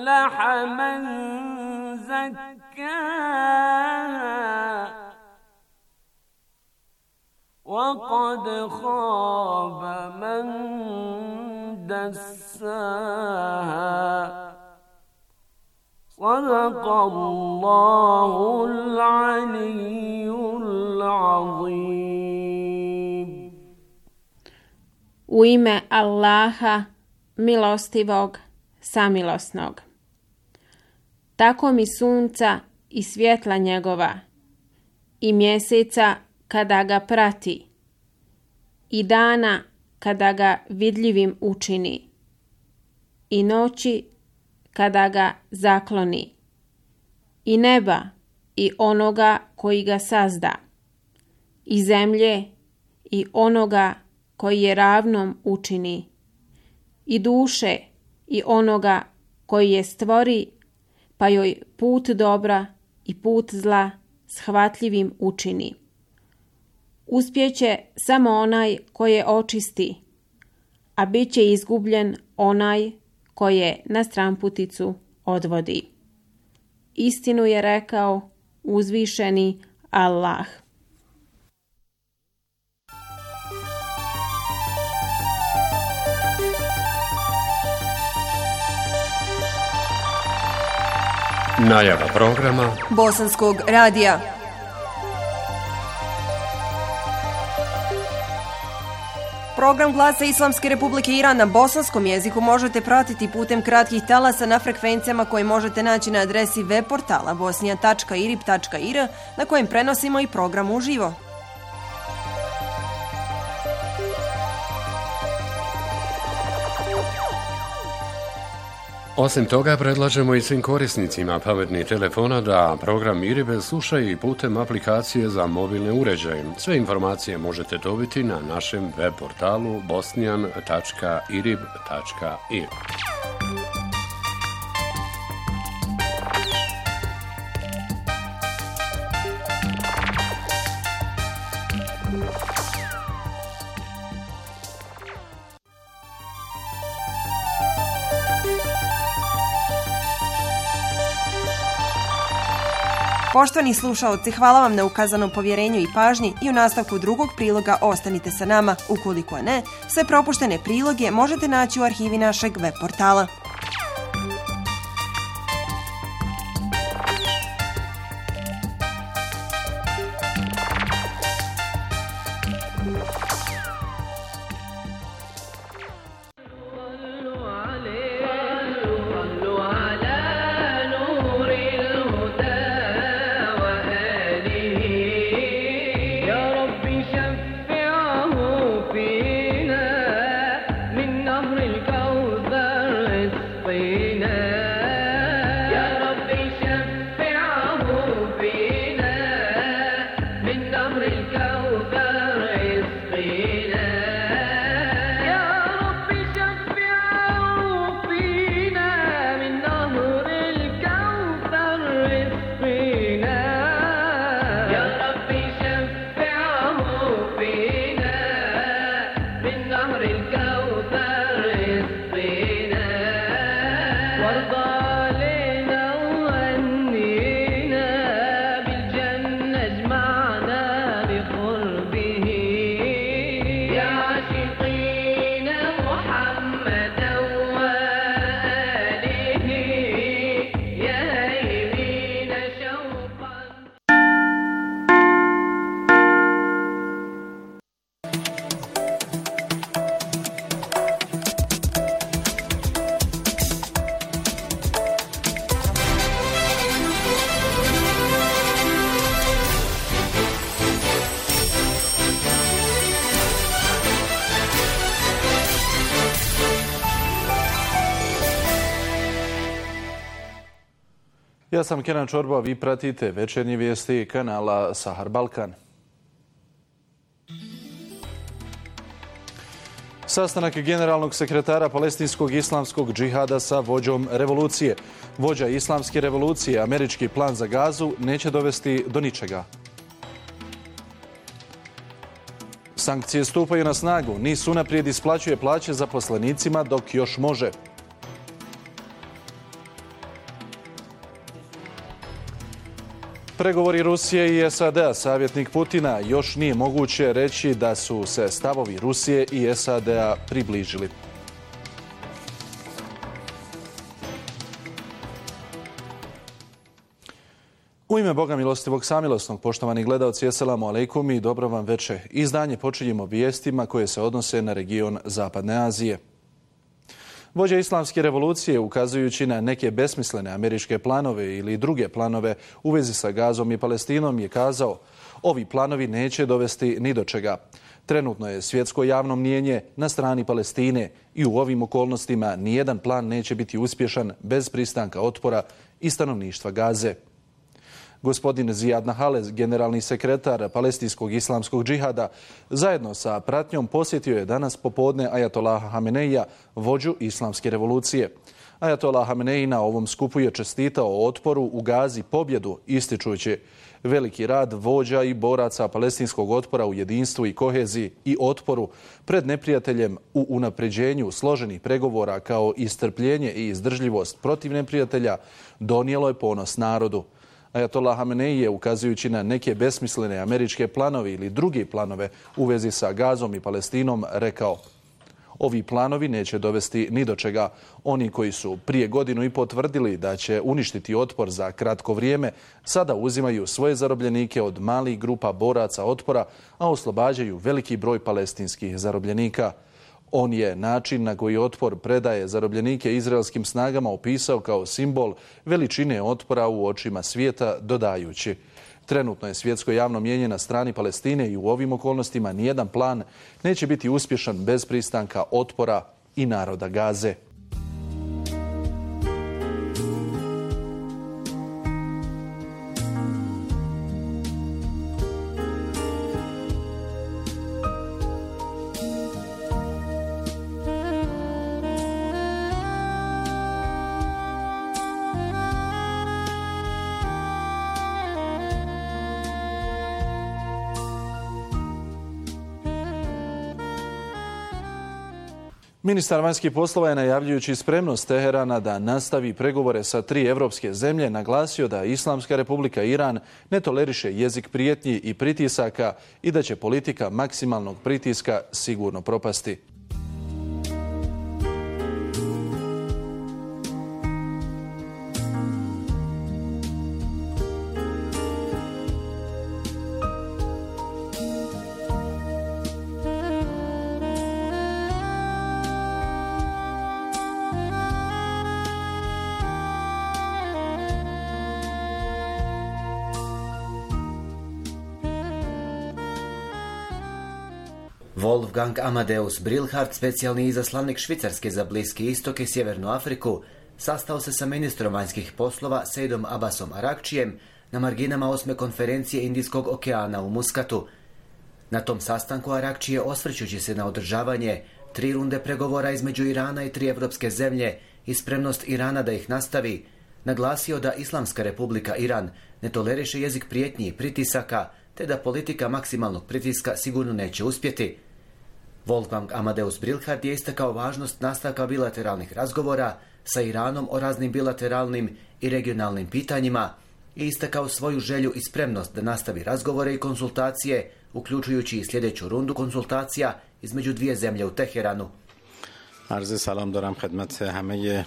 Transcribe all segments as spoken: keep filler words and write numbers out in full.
أفلح من زكاها وقد خاب من دساها صدق الله العلي العظيم. U ime Allaha, milostivog, samilosnog. Tako mi sunca i svjetla njegova, i mjeseca kada ga prati, i dana kada ga vidljivim učini, i noći kada ga zakloni, i neba i onoga koji ga sazda, i zemlje i onoga koji je ravnom učini, i duše i onoga koji je stvori, pa joj put dobra i put zla shvatljivim učini. Uspjeće samo onaj koji je očisti, a bit će izgubljen onaj koje na stramputicu odvodi. Istinu je rekao uzvišeni Allah. Najava programa Bosanskog radija. Program Glasa Islamske Republike Iran na bosanskom jeziku možete pratiti putem kratkih talasa na frekvencijama koje možete naći na adresi web portala bosnija tačka irib tačka ir na kojem prenosimo i program uživo. Osim toga, predlažemo i svim korisnicima pametnih telefona da program Iribe slušaju i putem aplikacije za mobilne uređaje. Sve informacije možete dobiti na našem web portalu bosnijan tačka irib tačka ir. Poštovani slušaoci, hvala vam na ukazanom povjerenju i pažnji i u nastavku drugog priloga ostanite sa nama. Ukoliko ne, sve propuštene priloge možete naći u arhivi našeg web portala. Ja sam Kenan Čorba, vi pratite večernje vijesti kanala Sahar Balkan. Sastanak generalnog sekretara palestinskog islamskog džihada sa vođom revolucije. Vođa islamske revolucije, američki plan za Gazu neće dovesti do ničega. Sankcije stupaju na snagu. NIS unaprijed isplaćuje plaće zaposlenicima dok još može. Pregovori Rusije i S A D-a, savjetnik Putina, još nije moguće reći da su se stavovi Rusije i S A D-a približili. U ime Boga milostivog samilosnog, poštovani gledalci, eselamu alejkum i dobro vam veče. Izdanje počinjemo vijestima koje se odnose na region Zapadne Azije. Vođa islamske revolucije, ukazujući na neke besmislene američke planove ili druge planove u vezi sa Gazom i Palestinom, je kazao: ovi planovi neće dovesti ni do čega. Trenutno je svjetsko javno mnijenje na strani Palestine i u ovim okolnostima nijedan plan neće biti uspješan bez pristanka otpora i stanovništva Gaze. Gospodin Zijad Nahalez, generalni sekretar palestinskog islamskog džihada, zajedno sa pratnjom posjetio je danas popodne Ajatollaha Hameneija, vođu islamske revolucije. Ajatollah Hamenei na ovom skupu je čestitao otporu u Gazi pobjedu, ističući: veliki rad vođa i boraca palestinskog otpora u jedinstvu i koheziji i otporu pred neprijateljem u unapređenju složenih pregovora kao i strpljenje i izdržljivost protiv neprijatelja donijelo je ponos narodu. Ajatollah Hamenei je, ukazujući na neke besmislene američke planove ili druge planove u vezi sa Gazom i Palestinom, rekao: ovi planovi neće dovesti ni do čega. Oni koji su prije godinu i potvrdili da će uništiti otpor za kratko vrijeme, sada uzimaju svoje zarobljenike od malih grupa boraca otpora, a oslobađaju veliki broj palestinskih zarobljenika. On je način na koji otpor predaje zarobljenike izraelskim snagama opisao kao simbol veličine otpora u očima svijeta, dodajući: trenutno je svjetsko javno mnijenje na strani Palestine i u ovim okolnostima nijedan plan neće biti uspješan bez pristanka otpora i naroda Gaze. Ministar vanjskih poslova je, najavljujući spremnost Teherana da nastavi pregovore sa tri evropske zemlje, naglasio da Islamska republika Iran ne toleriše jezik prijetnji i pritisaka i da će politika maksimalnog pritiska sigurno propasti. Wolfgang Amadeus Brilhart, specijalni izaslanik Švicarske za Bliski istok i Sjevernu Afriku, sastao se sa ministrom vanjskih poslova Sejdom Abbasom Arakčijem na marginama osme konferencije Indijskog okeana u Muskatu. Na tom sastanku Arakči je, osvrćući se na održavanje tri runde pregovora između Irana i tri evropske zemlje i spremnost Irana da ih nastavi, naglasio da Islamska republika Iran ne toleriše jezik prijetnji i pritisaka, te da politika maksimalnog pritiska sigurno neće uspjeti. Wolfgang Amadeus Brilhart je istakao važnost nastavka bilateralnih razgovora sa Iranom o raznim bilateralnim i regionalnim pitanjima i istakao svoju želju i spremnost da nastavi razgovore i konsultacije, uključujući i sljedeću rundu konsultacija između dvije zemlje u Teheranu. Arze salam doram khidmat hame.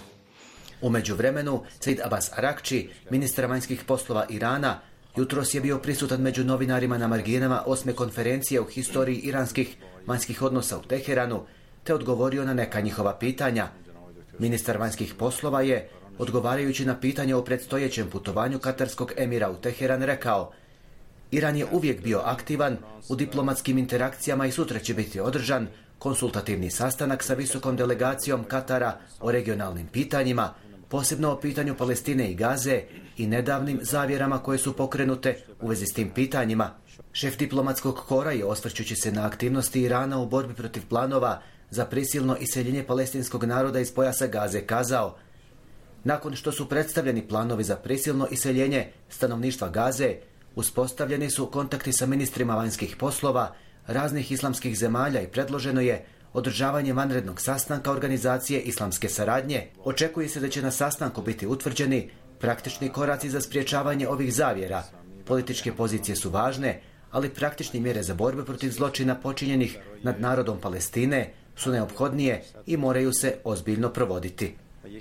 U međuvremenu, Sejd Abbas Arakči, ministar vanjskih poslova Irana, jutros je bio prisutan među novinarima na marginama osme konferencije u historiji iranskih vanjskih odnosa u Teheranu, te odgovorio na neka njihova pitanja. Ministar vanjskih poslova je, odgovarajući na pitanje o predstojećem putovanju katarskog emira u Teheran, rekao: Iran je uvijek bio aktivan u diplomatskim interakcijama i sutra će biti održan konsultativni sastanak sa visokom delegacijom Katara o regionalnim pitanjima, posebno o pitanju Palestine i Gaze i nedavnim zavjerama koje su pokrenute u vezi s tim pitanjima. Šef diplomatskog kora je, osvrćući se na aktivnosti Irana u borbi protiv planova za prisilno iseljenje palestinskog naroda iz pojasa Gaze, kazao: nakon što su predstavljeni planovi za prisilno iseljenje stanovništva Gaze, uspostavljeni su kontakti sa ministrima vanjskih poslova raznih islamskih zemalja i predloženo je održavanje vanrednog sastanka organizacije islamske saradnje. Očekuje se da će na sastanku biti utvrđeni praktični koraci za sprječavanje ovih zavjera, Političke pozicije su važne, ali praktične mjere za borbu protiv zločina počinjenih nad narodom Palestine su neophodnije i moraju se ozbiljno provoditi.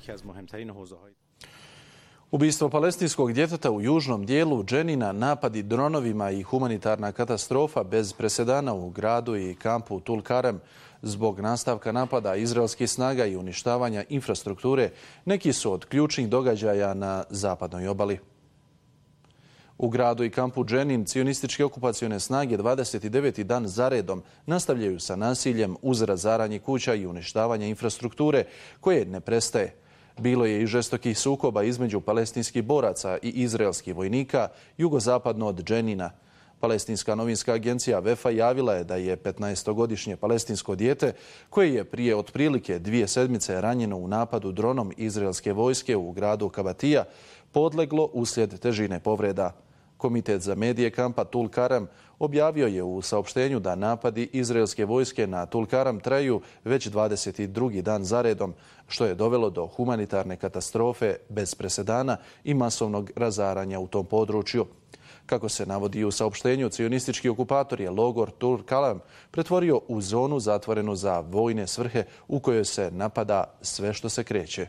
Ubistvo palestinskog djeteta u južnom dijelu Dženina, napadi dronovima i humanitarna katastrofa bez presedana u gradu i kampu Tul Karem zbog nastavka napada izraelskih snaga i uništavanja infrastrukture neki su od ključnih događaja na zapadnoj obali. U gradu i kampu Dženin cionističke okupacione snage dvadeset deveti dan zaredom nastavljaju sa nasiljem uz razaranje kuća i uništavanje infrastrukture koje ne prestaje. Bilo je i žestokih sukoba između palestinskih boraca i izraelskih vojnika jugozapadno od Dženina. Palestinska novinska agencija Vefa javila je da je petnaestogodišnje palestinsko dijete, koje je prije otprilike dvije sedmice ranjeno u napadu dronom izraelske vojske u gradu Kabatija, podleglo uslijed težine povreda. Komitet za medije kampa Tul Karem objavio je u saopštenju da napadi izraelske vojske na Tul Karem traju već dvadeset drugi dan zaredom, što je dovelo do humanitarne katastrofe bez presedana i masovnog razaranja u tom području. Kako se navodi u saopštenju, cionistički okupator je logor Tul Karem pretvorio u zonu zatvorenu za vojne svrhe u kojoj se napada sve što se kreće.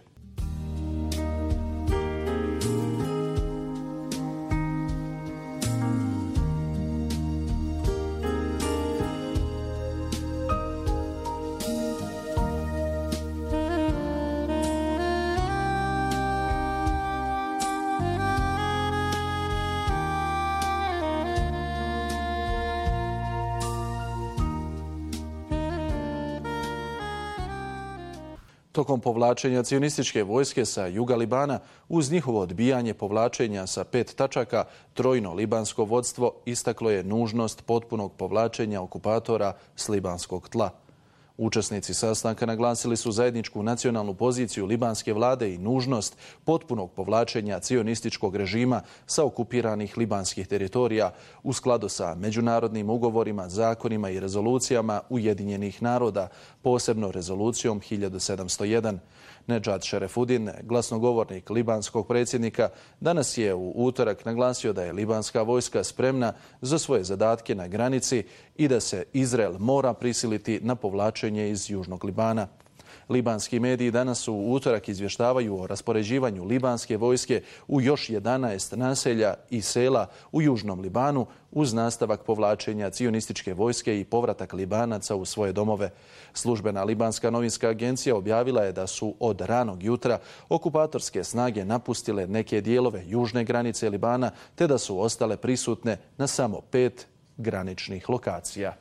Tokom povlačenja cionističke vojske sa juga Libana, uz njihovo odbijanje povlačenja sa pet tačaka, trojno libansko vodstvo istaklo je nužnost potpunog povlačenja okupatora s libanskog tla. Učesnici sastanka naglasili su zajedničku nacionalnu poziciju libanske vlade i nužnost potpunog povlačenja cionističkog režima sa okupiranih libanskih teritorija u skladu sa međunarodnim ugovorima, zakonima i rezolucijama Ujedinjenih naroda, posebno rezolucijom hiljadu sedamsto jedan. Nedžad Šerefudin, glasnogovornik libanskog predsjednika, danas je u utorak naglasio da je libanska vojska spremna za svoje zadatke na granici i da se Izrael mora prisiliti na povlačenje iz južnog Libana. Libanski mediji danas u utorak izvještavaju o raspoređivanju libanske vojske u još jedanaest naselja i sela u južnom Libanu uz nastavak povlačenja cionističke vojske i povratak Libanaca u svoje domove. Službena libanska novinska agencija objavila je da su od ranog jutra okupatorske snage napustile neke dijelove južne granice Libana te da su ostale prisutne na samo pet graničnih lokacija.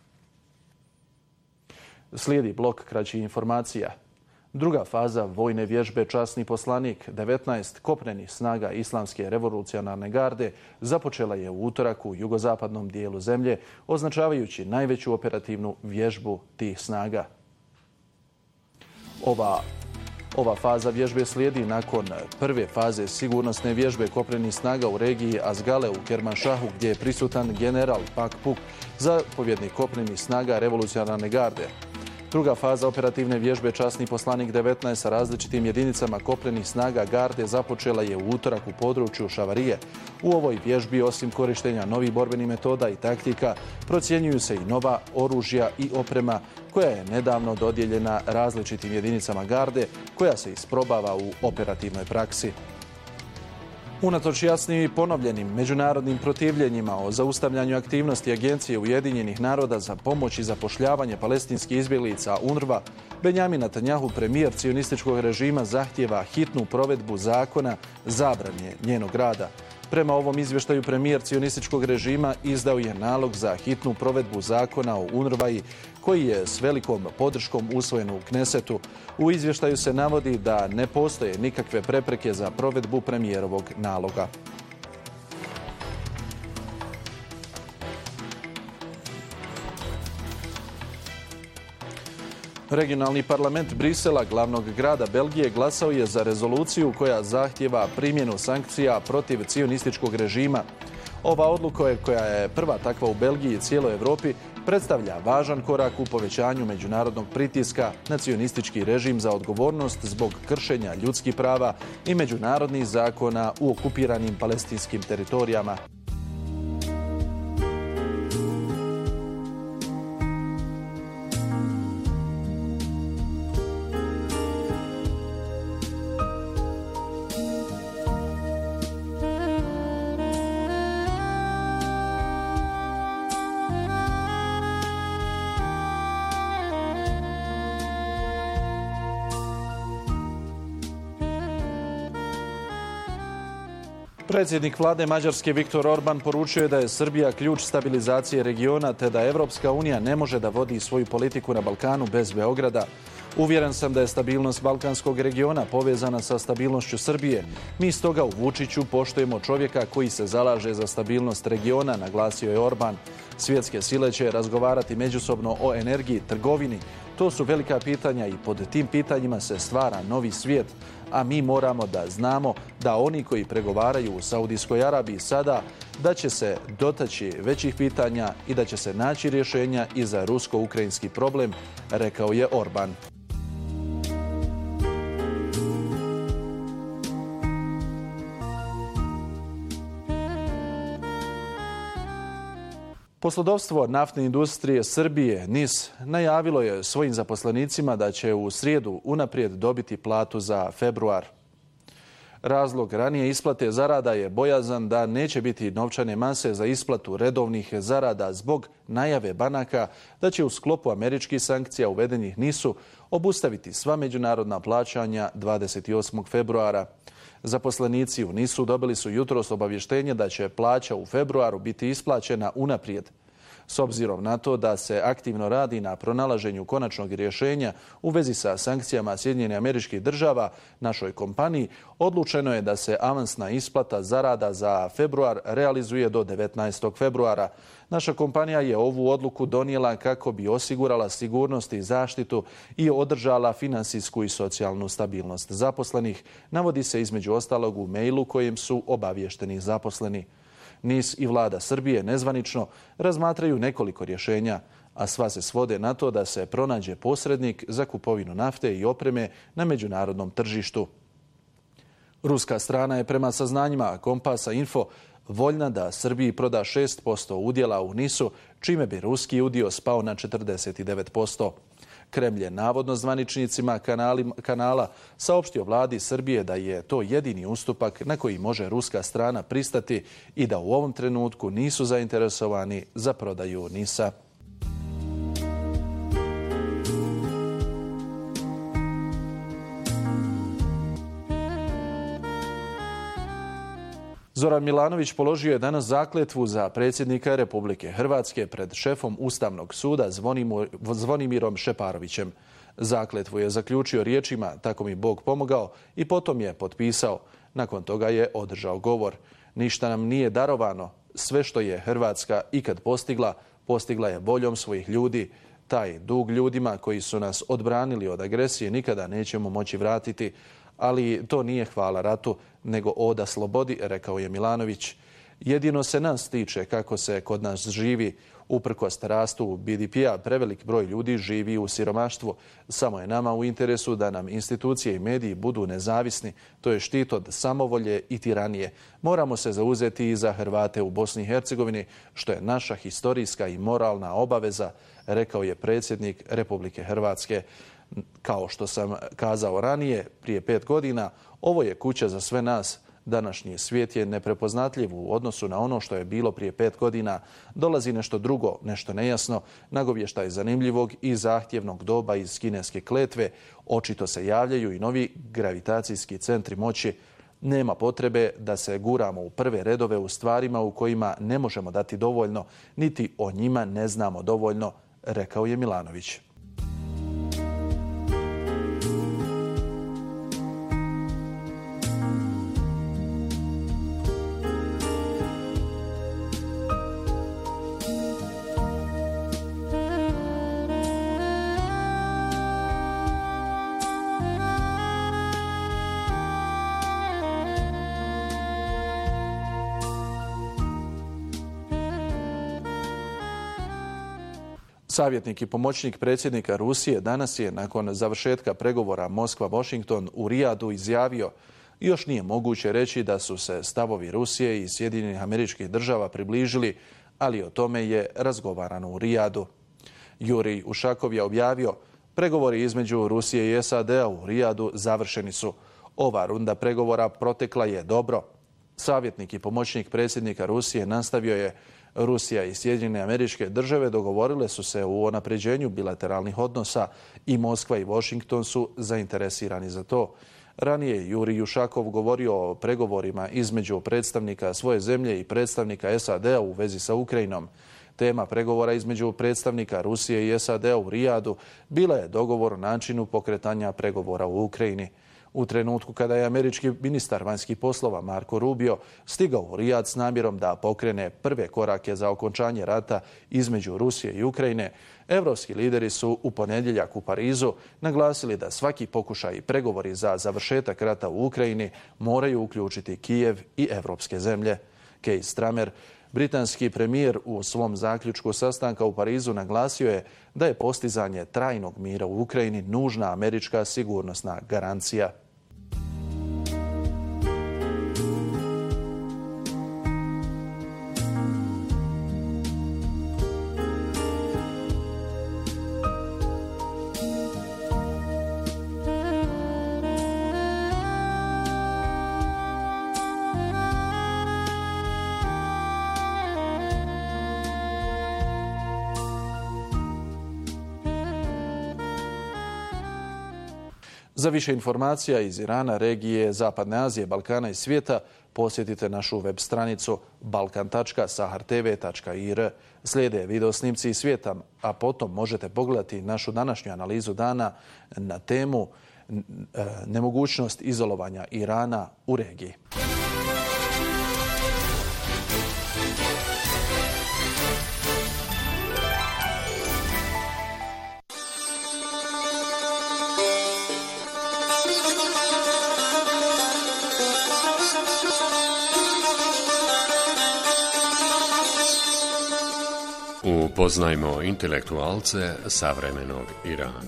Slijedi blok kraćih informacija. Druga faza vojne vježbe Časni poslanik devetnaest kopnenih snaga Islamske revolucionarne garde započela je u utorak u jugozapadnom dijelu zemlje, označavajući najveću operativnu vježbu tih snaga. Ova Ova faza vježbe slijedi nakon prve faze sigurnosne vježbe kopnenih snaga u regiji Azgale u Kermanšahu, gdje je prisutan general Pak Puk, zapovjednik kopnenih snaga revolucionarne garde. Druga faza operativne vježbe Časni poslanik devetnaest sa različitim jedinicama kopnenih snaga garde započela je u utorak u području Šavarije. U ovoj vježbi, osim korištenja novih borbenih metoda i taktika, procjenjuju se i nova oružja i oprema koja je nedavno dodijeljena različitim jedinicama garde, koja se isprobava u operativnoj praksi. Unatoč jasnim i ponovljenim međunarodnim protivljenjima o zaustavljanju aktivnosti Agencije Ujedinjenih naroda za pomoć i zapošljavanje palestinskih izbjeglica U N R W A, Benjamin Netanjahu, premijer cionističkog režima, zahtjeva hitnu provedbu zakona zabrane njenog rada. Prema ovom izvještaju, premijer cionističkog režima izdao je nalog za hitnu provedbu zakona o U N R W A koji je s velikom podrškom usvojen u Knesetu. U izvještaju se navodi da ne postoje nikakve prepreke za provedbu premijerovog naloga. Regionalni parlament Brisela, glavnog grada Belgije, glasao je za rezoluciju koja zahtjeva primjenu sankcija protiv cionističkog režima. Ova odluka, koja je prva takva u Belgiji i cijeloj Europi, predstavlja važan korak u povećanju međunarodnog pritiska na cionistički režim za odgovornost zbog kršenja ljudskih prava i međunarodnih zakona u okupiranim palestinskim teritorijama. Predsjednik vlade Mađarske Viktor Orban poručio je da je Srbija ključ stabilizacije regiona te da Evropska unija ne može da vodi svoju politiku na Balkanu bez Beograda. Uvjeren sam da je stabilnost balkanskog regiona povezana sa stabilnošću Srbije. Mi stoga u Vučiću poštujemo čovjeka koji se zalaže za stabilnost regiona, naglasio je Orban. Svjetske sile će razgovarati međusobno o energiji, trgovini. To su velika pitanja i pod tim pitanjima se stvara novi svijet. A mi moramo da znamo da oni koji pregovaraju u Saudijskoj Arabiji sada da će se dotaći većih pitanja i da će se naći rješenja i za rusko-ukrajinski problem, rekao je Orban. Poslodavstvo naftne industrije Srbije, N I S, najavilo je svojim zaposlenicima da će u srijedu unaprijed dobiti platu za februar. Razlog ranije isplate zarada je bojazan da neće biti novčane mase za isplatu redovnih zarada zbog najave banaka da će u sklopu američkih sankcija uvedenih N I S-u obustaviti sva međunarodna plaćanja dvadeset osmog februara. Zaposlenici u N I S-u dobili su jutros obavještenje da će plaća u februaru biti isplaćena unaprijed. S obzirom na to da se aktivno radi na pronalaženju konačnog rješenja u vezi sa sankcijama Sjedinjenih Američkih Država našoj kompaniji, odlučeno je da se avansna isplata zarada za februar realizuje do devetnaestog februara. Naša kompanija je ovu odluku donijela kako bi osigurala sigurnost i zaštitu i održala finansijsku i socijalnu stabilnost zaposlenih, navodi se između ostalog u mailu kojim su obavješteni zaposleni. N I S i vlada Srbije nezvanično razmatraju nekoliko rješenja, a sva se svode na to da se pronađe posrednik za kupovinu nafte i opreme na međunarodnom tržištu. Ruska strana je prema saznanjima Kompasa Info voljna da Srbiji proda šest posto udjela u N I S-u, čime bi ruski udio spao na četrdeset devet posto. Kremlj je navodno zvaničnicima kanala saopštio vladi Srbije da je to jedini ustupak na koji može ruska strana pristati i da u ovom trenutku nisu zainteresovani za prodaju N I S-a. Zoran Milanović položio je danas zakletvu za predsjednika Republike Hrvatske pred šefom Ustavnog suda Zvonimirom Šeparovićem. Zakletvu je zaključio riječima "Tako mi Bog pomogao" i potom je potpisao. Nakon toga je održao govor. Ništa nam nije darovano. Sve što je Hrvatska ikad postigla, postigla je voljom svojih ljudi. Taj dug ljudima koji su nas odbranili od agresije nikada nećemo moći vratiti. Ali to nije hvala ratu, nego oda slobodi, rekao je Milanović. Jedino se nas tiče kako se kod nas živi. Uprkos rastu B D P-a, prevelik broj ljudi živi u siromaštvu. Samo je nama u interesu da nam institucije i mediji budu nezavisni. To je štit od samovolje i tiranije. Moramo se zauzeti i za Hrvate u Bosni i Hercegovini, što je naša historijska i moralna obaveza, rekao je predsjednik Republike Hrvatske. Kao što sam kazao ranije, prije pet godina, ovo je kuća za sve nas. Današnji svijet je neprepoznatljiv u odnosu na ono što je bilo prije pet godina. Dolazi nešto drugo, nešto nejasno, nagovještaj zanimljivog i zahtjevnog doba iz kineske kletve. Očito se javljaju i novi gravitacijski centri moći. Nema potrebe da se guramo u prve redove u stvarima u kojima ne možemo dati dovoljno, niti o njima ne znamo dovoljno, rekao je Milanović. Savjetnik i pomoćnik predsjednika Rusije danas je, nakon završetka pregovora Moskva-Washington u Rijadu, izjavio: još nije moguće reći da su se stavovi Rusije i Sjedinjenih Američkih Država približili, ali o tome je razgovarano u Rijadu. Jurij Ušakov je objavio: pregovori između Rusije i S A D-a u Rijadu završeni su. Ova runda pregovora protekla je dobro. Savjetnik i pomoćnik predsjednika Rusije nastavio je: Rusija i Sjedinjene Američke Države dogovorile su se u unapređenju bilateralnih odnosa i Moskva i Washington su zainteresirani za to. Ranije Jurij Jušakov govorio o pregovorima između predstavnika svoje zemlje i predstavnika S A D-a u vezi sa Ukrajinom. Tema pregovora između predstavnika Rusije i S A D-a u Rijadu bila je dogovor o načinu pokretanja pregovora u Ukrajini. U trenutku kada je američki ministar vanjskih poslova Marco Rubio stigao u Rijad s namjerom da pokrene prve korake za okončanje rata između Rusije i Ukrajine, evropski lideri su u ponedjeljak u Parizu naglasili da svaki pokušaj i pregovori za završetak rata u Ukrajini moraju uključiti Kijev i evropske zemlje. Keir Starmer, britanski premijer, u svom zaključku sastanka u Parizu naglasio je da je postizanje trajnog mira u Ukrajini nužna američka sigurnosna garancija. Za više informacija iz Irana, regije, Zapadne Azije, Balkana i svijeta posjetite našu web stranicu balkan tačka sahar t v tačka i r. Slijede videosnimci iz svijeta, a potom možete pogledati našu današnju analizu dana na temu nemogućnost izolovanja Irana u regiji. Upoznajmo intelektualce savremenog Irana.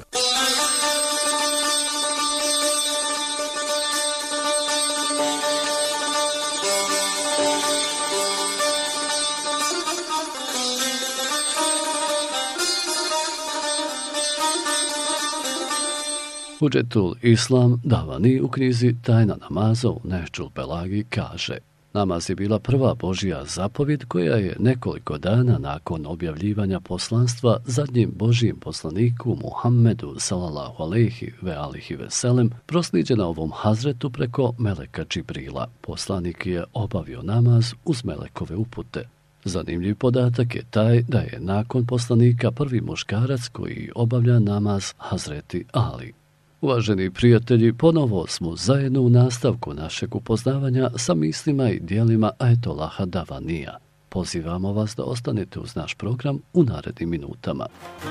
Hudžetul Islam Davani u knjizi Tajna namaza u Nehđul Belagi kaže: namaz je bila prva Božja zapovjed koja je nekoliko dana nakon objavljivanja poslanstva zadnjem Božjem poslaniku Muhammedu sallallahu alejhi ve alihi ve selem proslijeđena ovom Hazretu preko meleka Džibrila. Poslanik je obavio namaz uz melekove upute. Zanimljiv podatak je taj da je nakon poslanika prvi muškarac koji obavlja namaz Hazreti Ali. Uvaženi prijatelji, ponovo smo zajedno u nastavku našeg upoznavanja sa mislima i dijelima Ajetollaha Davanija. Pozivamo vas da ostanete uz naš program u narednim minutama.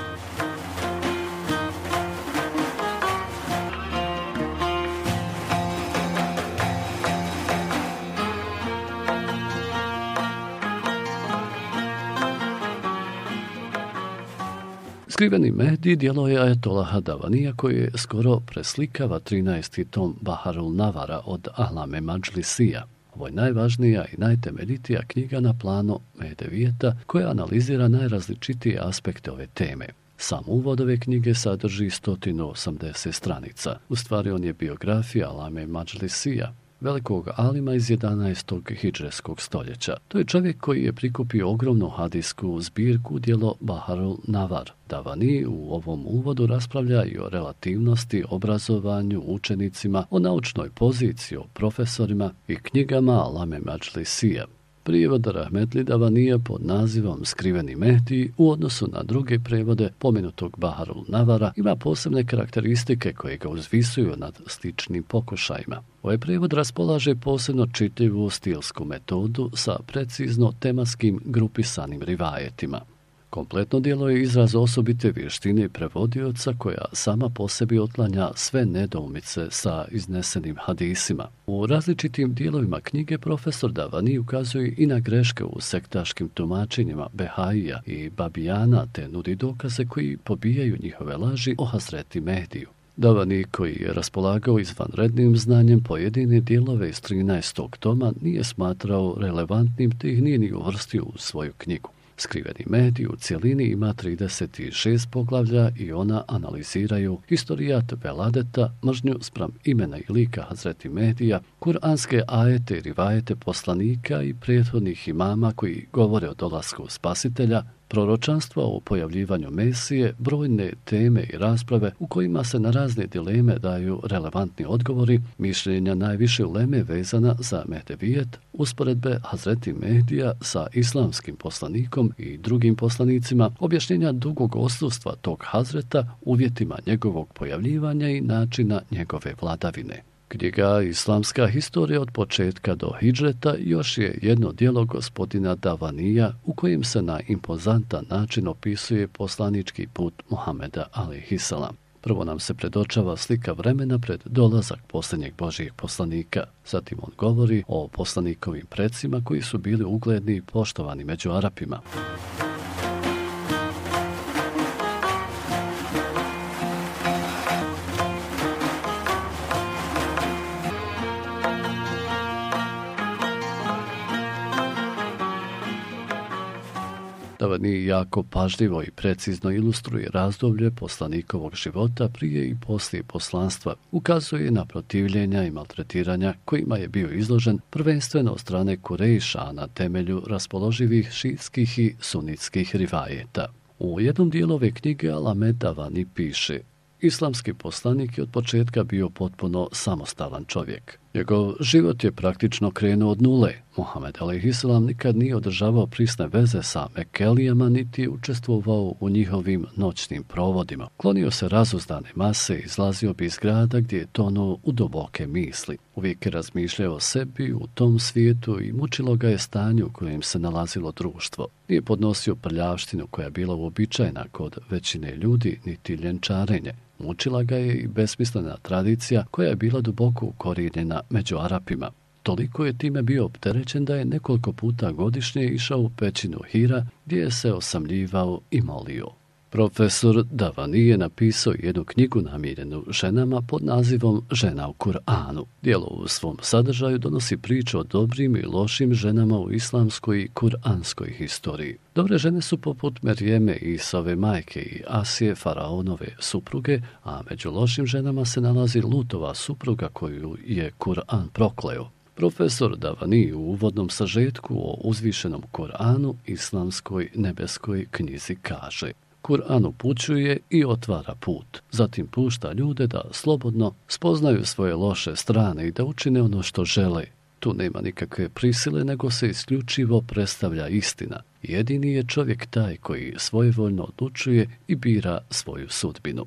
Skriveni Mehdi djelo je Ajetollaha Davanija koji skoro preslikava trinaesti tom Baharul Navara od Alame Madžlisija. Ovo je najvažnija i najtemeljitija knjiga na planu Mehdevijeta koja analizira najrazličitije aspekte ove teme. Sam uvod ove knjige sadrži sto osamdeset stranica. U stvari on je biografija Alame Madžlisija, velikog alima iz jedanaestog hidžreskog stoljeća. To je čovjek koji je prikupio ogromnu hadijsku zbirku djelo Baharul Navar. Davani u ovom uvodu raspravlja i o relativnosti, obrazovanju, učenicima, o naučnoj poziciji, o profesorima i knjigama Alame Madžlisija. Prijevod rahmetli Davanija pod nazivom Skriveni Mehdi u odnosu na druge prevode pomenutog Baharul Navara ima posebne karakteristike koje ga uzvisuju nad sličnim pokušajima. Ovaj prevod raspolaže posebno čitljivu stilsku metodu sa precizno tematskim grupisanim rivajetima. Kompletno djelo je izraz osobite vještine prevodioca koja sama po sebi otlanja sve nedoumice sa iznesenim hadisima. U različitim dijelovima knjige profesor Davani ukazuje i na greške u sektaškim tumačenjima Behaija i Babijana te nudi dokaze koji pobijaju njihove laži o Hazreti Mehdiju. Davani, koji je raspolagao izvanrednim znanjem pojedine dijelove iz trinaestog toma, nije smatrao relevantnim te ih nije ni uvrstio u svoju knjigu. Skriveni Mehdi u cjelini ima trideset šest poglavlja i ona analiziraju historijat veladeta, mržnju spram imena i lika Hazreti Mehdija, kuranske ajete i rivajete poslanika i prethodnih imama koji govore o dolasku spasitelja, proročanstva o pojavljivanju Mesije, brojne teme i rasprave u kojima se na razne dileme daju relevantni odgovori, mišljenja najviše uleme vezana za Mehdevijet, usporedbe Hazreti Mehdija sa islamskim poslanikom i drugim poslanicima, objašnjenja dugog odsustva tog Hazreta, uvjetima njegovog pojavljivanja i načina njegove vladavine. Knjiga Islamska historija od početka do hidžreta još je jedno djelo gospodina Davanija u kojem se na impozantan način opisuje poslanički put Muhameda alejhiselam. Prvo nam se predočava slika vremena pred dolazak posljednjeg Božijeg poslanika. Zatim on govori o poslanikovim predsima koji su bili ugledni i poštovani među Arapima. Davani jako pažljivo i precizno ilustruje razdoblje poslanikovog života prije i poslije poslanstva, ukazuje na protivljenja i maltretiranja kojima je bio izložen prvenstveno od strane Kurejša na temelju raspoloživih šiitskih i sunitskih rivajeta. U jednom dijelu ove knjige Alamed Davani piše: islamski poslanik je od početka bio potpuno samostalan čovjek. Njegov život je praktično krenuo od nule. Muhammed alejhiselam nikad nije održavao prisne veze sa Mekelijama, niti je učestvovao u njihovim noćnim provodima. Klonio se razuzdane mase i izlazio bi iz grada gdje je tonuo u duboke misli. Uvijek je razmišljao o sebi u tom svijetu i mučilo ga je stanje u kojem se nalazilo društvo. Nije podnosio prljavštinu koja je bila uobičajena kod većine ljudi, niti ljenčarenje. Mučila ga je i besmislena tradicija koja je bila duboko ukorijenjena među Arapima. Toliko je time bio opterećen da je nekoliko puta godišnje išao u pećinu Hira gdje je se osamljivao i molio. Profesor Davani je napisao jednu knjigu namijenjenu ženama pod nazivom Žena u Kur'anu. Djelo u svom sadržaju donosi priču o dobrim i lošim ženama u islamskoj i kuranskoj historiji. Dobre žene su poput Merijeme, Isove majke i Asije, faraonove supruge, a među lošim ženama se nalazi Lutova supruga koju je Kur'an prokleo. Profesor Davani u uvodnom sažetku o uzvišenom Kur'anu, islamskoj nebeskoj knjizi kaže: Kur'an upućuje i otvara put, zatim pušta ljude da slobodno spoznaju svoje loše strane i da učine ono što žele. Tu nema nikakve prisile, nego se isključivo predstavlja istina. Jedini je čovjek taj koji svojevoljno odlučuje i bira svoju sudbinu.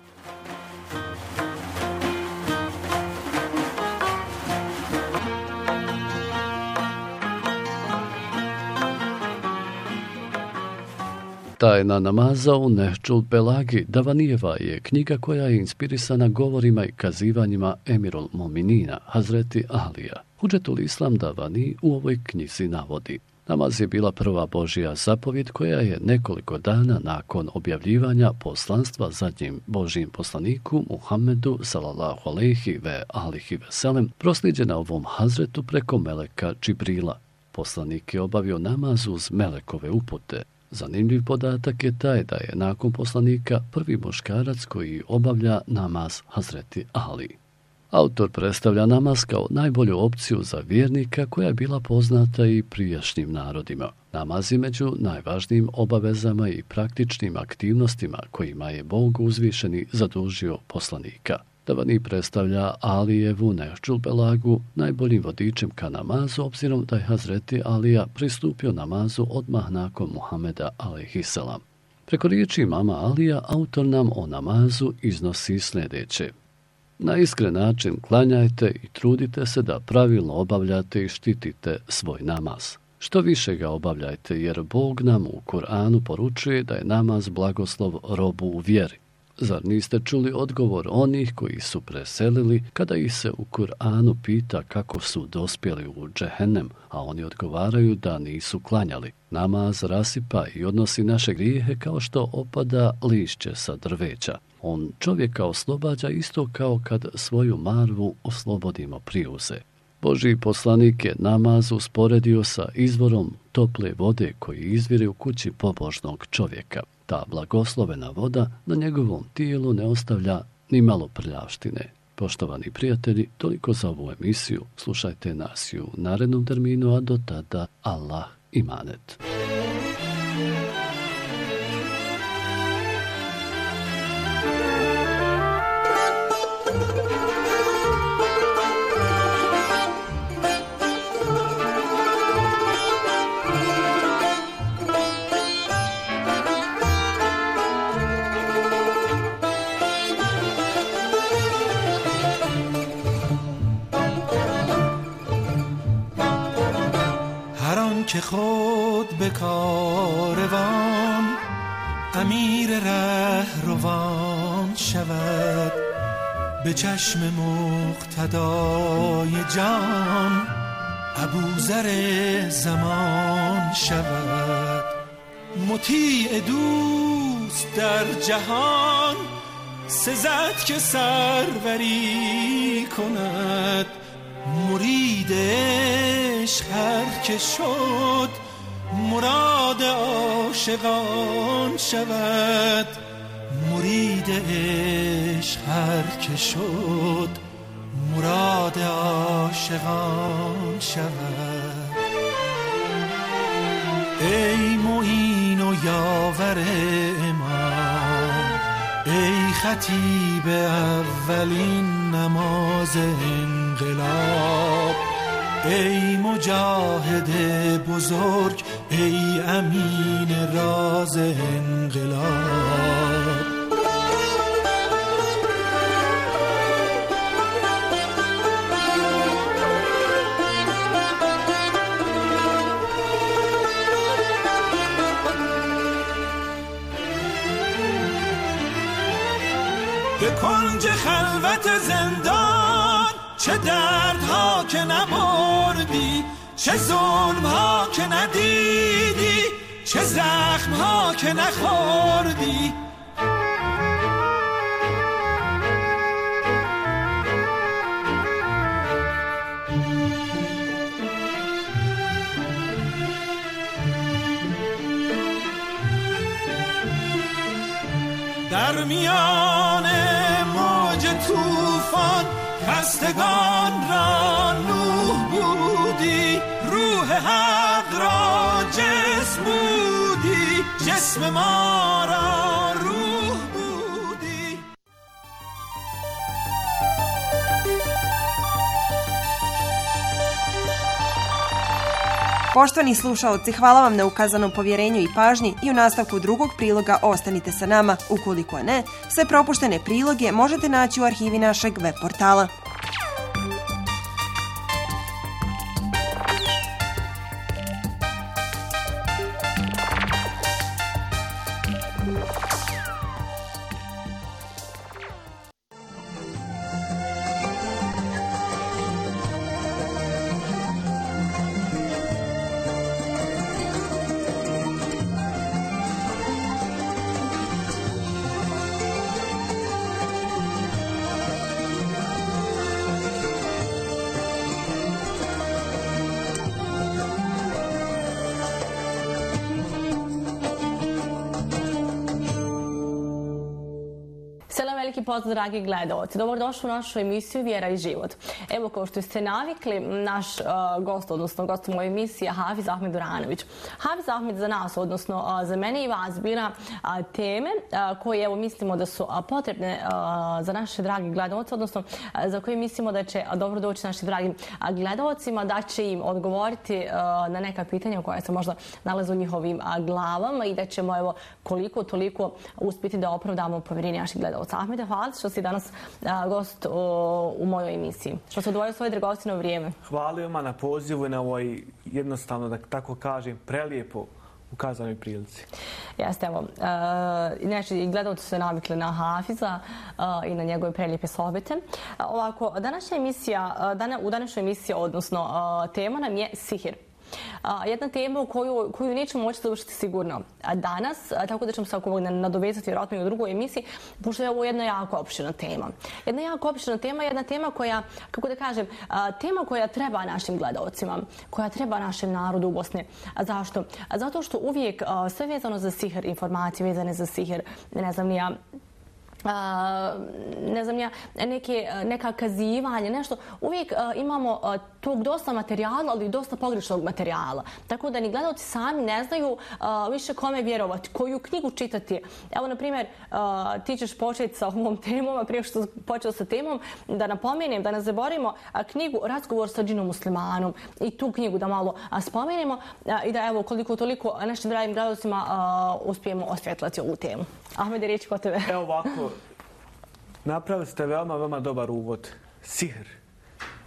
Tajna namaza u Nehđul Belagi Davanijeva je knjiga koja je inspirisana govorima i kazivanjima Emirul Mominina, Hazreti Alija. Hudžetul Islam Davani u ovoj knjizi navodi: namaz je bila prva Božja zapovjed koja je nekoliko dana nakon objavljivanja poslanstva zadnjem Božjem poslaniku Muhammedu sallallahu alejhi ve alihi ve selem proslijeđena ovom Hazretu preko meleka Džibrila. Poslanik je obavio namaz uz melekove upute. Zanimljiv podatak je taj da je nakon poslanika prvi muškarac koji obavlja namaz Hazreti Ali. Autor predstavlja namaz kao najbolju opciju za vjernika koja je bila poznata i prijašnjim narodima. Namaz je među najvažnijim obavezama i praktičnim aktivnostima kojima je Bog uzvišeni zadužio poslanika. Davani predstavlja Alijevu Nehđul Belagu najboljim vodičem ka namazu, obzirom da je Hazreti Alija pristupio namazu odmah nakon Muhameda alejhiselam. Preko riječi imama Alija, autor nam o namazu iznosi sljedeće: na iskren način klanjajte i trudite se da pravilno obavljate i štitite svoj namaz. Što više ga obavljajte, jer Bog nam u Kur'anu poručuje da je namaz blagoslov robu u vjeri. Zar niste čuli odgovor onih koji su preselili kada ih se u Kur'anu pita kako su dospjeli u džehennem, a oni odgovaraju da nisu klanjali? Namaz rasipa i odnosi naše grijehe kao što opada lišće sa drveća. On čovjeka oslobađa isto kao kad svoju marvu oslobodimo priuze. Božji poslanik je namaz usporedio sa izvorom tople vode koji izvire u kući pobožnog čovjeka. Ta blagoslovena voda na njegovom tijelu ne ostavlja ni malo prljavštine. Poštovani prijatelji, toliko za ovu emisiju. Slušajte nas i u narednom terminu, a do tada Allah imanet. کاروان امیر رهروان شود، به چشم مقتدای جان ابوذر زمان شود. مطیع دوست در جهان سزد که سروری کند، مرید عشق هر که شد مراد عاشقان شود. مرید عشق هر که شد مراد عاشقان شود. ای معین و یاور امام، ای خطیب اولین نماز انقلاب، ای مجاهد بزرگ، ای امین راز انقلاب. به کنج خلوت زندان چه دردها که نبردی، چه ظلمها که ندیدی، چه زخمها که نخوردی. در میان موج طوفان خستگان را نوح بودی، روح حق را جسم بودی، جسم ما را روح بودی. Poštovani slušaoci, hvala vam na ukazanom povjerenju i pažnji i u nastavku drugog priloga ostanite sa nama. Ukoliko ne, sve propuštene priloge možete naći u arhivi našeg web portala. Veliki pozdrav, dragi gledalci. Dobrodošli u našu emisiju Vjera i život. Evo, kao što ste navikli, naš uh, gost, odnosno gost u mojoj emisiji je Hafiz Ahmed Duranović. Hafiz Ahmed za nas, odnosno uh, za mene i vas, bira uh, teme uh, koje evo, mislimo da su uh, potrebne uh, za naše dragi gledalci, odnosno uh, za koje mislimo da će uh, dobro doći našim dragim uh, gledalcima, da će im odgovoriti uh, na neka pitanja koja se možda nalaze u njihovim uh, glavama i da ćemo evo, koliko toliko uspjeti da opravdamo povjerenje naših gledalca. Ahmed, hvala što si danas a, gost o, u mojoj emisiji. Što se odvojio svoje dragocjeno vrijeme. Hvala vam na pozivu i na ovoj, jednostavno da tako kažem, prelijepo ukazanoj prilici. Jeste, evo. E, inače, gledalci su se navikli na Hafiza e, i na njegove prelijepe sohbete. E, ovako, današnja emisija, dana, u današnjoj emisiji, odnosno e, tema nam je sihir. A, jedna tema koju, koju nećemo moći završiti sigurno danas, a, tako da ćemo se ako nadovezati vjerojatno i u drugoj emisiji, pošto je ovo jedna jako opširna tema. Jedna jako opširna tema, jedna tema koja, kako da kažem, a, tema koja treba našim gledalcima, koja treba našem narodu u Bosni. A zašto? A zato što uvijek a, sve vezano za sihir, informacije vezane za sihir, ne znam ni ja, Uh, ne znam ja, neke, neka kazivanja, nešto. Uvijek uh, imamo uh, tog dosta materijala, ali i dosta pogrešnog materijala. Tako da ni gledalci sami ne znaju uh, više kome vjerovati, koju knjigu čitati. Evo, na primjer, uh, ti ćeš početi sa ovom temom, a prije što počeo sa temom, da napomenem, da ne zaboravimo uh, knjigu Razgovor sa džinom muslimanom i tu knjigu da malo uh, spomenemo uh, i da evo koliko toliko našim dragim gledalcima uh, uspijemo osvjetlati ovu temu. Ahmede, riječ kod tebe. Evo ovako, napravili ste veoma, veoma dobar uvod. Sihr.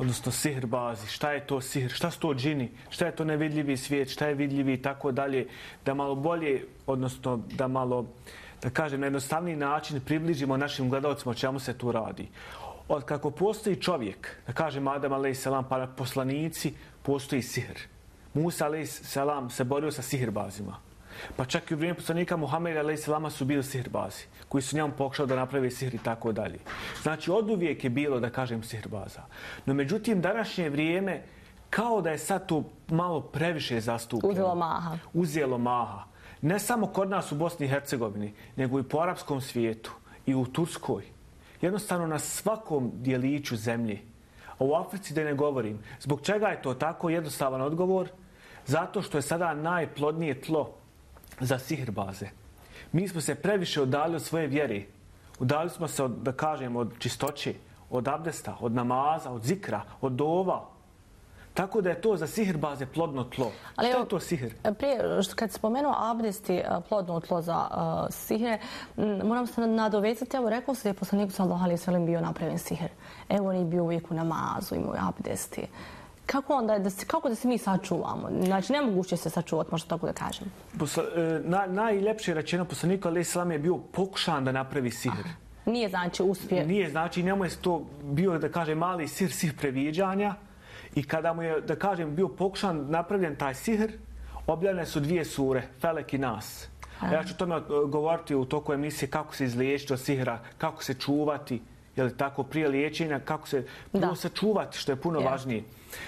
odnosno sihirbazi, šta je to sihir, šta su to džini, šta je to nevidljivi svijet, šta je vidljivi i tako dalje, da malo bolje, odnosno da malo, da kažem, na jednostavniji način približimo našim gledalcima o čemu se tu radi. Od kako postoji čovjek, da kažem Adam a.s. pa poslanici, postoji sihr. Musa a.s. se borio sa sihirbazima. Pa čak i u vrijeme poslanika Muhameda a.s. su bili sihirbazi, koji su njemu pokušali da naprave sihr i tako dalje. Znači, oduvijek je bilo, da kažem, sihirbaza. No, međutim, današnje vrijeme, kao da je sad to malo previše zastupljeno. Uzelo maha. Uzelo maha. Ne samo kod nas u Bosni i Hercegovini, nego i po arapskom svijetu i u Turskoj. Jednostavno na svakom dijeliću zemlje. A u Africi da ne govorim. Zbog čega je to tako? Jednostavan odgovor. Zato što je sada najplodnije tlo za sihirbaze. Mi smo se previše udali od svoje vjere. Udali smo se, od, da kažem, od čistoće, od abdesta, od namaza, od zikra, od dova. Tako da je to za sihirbaze plodno tlo. Ali šta je to sihir? Prije, kad spomenuo abdesti plodno tlo za uh, sihire, moram se nadovezati, evo rekao se da je poslanik sallallahu alejhi ve sellem bio napravljen sihir. Evo on je bio uvijek u namazu, imao abdesti. Kako onda, da se, kako da se mi sačuvamo? Znači, nemoguće se sačuvati, možda tako da kažem. Posla, na, najljepše rečeno, poslanik alejhi selam je bio pokušan da napravi sihir. Aha. Nije znači uspje. Nije znači, njemu je to bio, da kažem, mali sihir, sihir previđanja. I kada mu je, da kažem, bio pokušan napravljen taj sihr, objavljene su dvije sure, Felek i Nas. A ja ću tome govoriti u toku emisije kako se izliječiti od sihra, kako se čuvati, je li tako, prije liječenja, kako se puno sačuvati, što je puno yeah. važnije.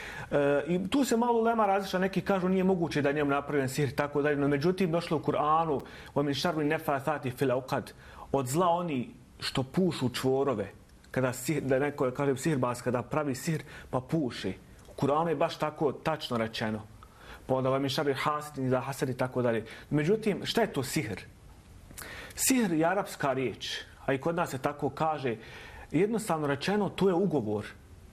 E, I tu se malo lema različa, neki kažu nije moguće da njemu napravljen sihr, tako dalje, no međutim došlo u Kur'anu, وَمِنْ شَرِّ النَّفَّاثَاتِ فِي الْعُقَدِ, od zla oni što pušu čvorove, kada sihr, da neko kažem sihirbaz, kada pravi sihr pa puši. U Kur'anu je baš tako tačno rečeno. Pa onda vam je šari hasidin za hasad i tako dalje. Međutim, šta je to sihr? Sihr je arapska riječ, a i kod nas se tako kaže. Jednostavno rečeno, to je ugovor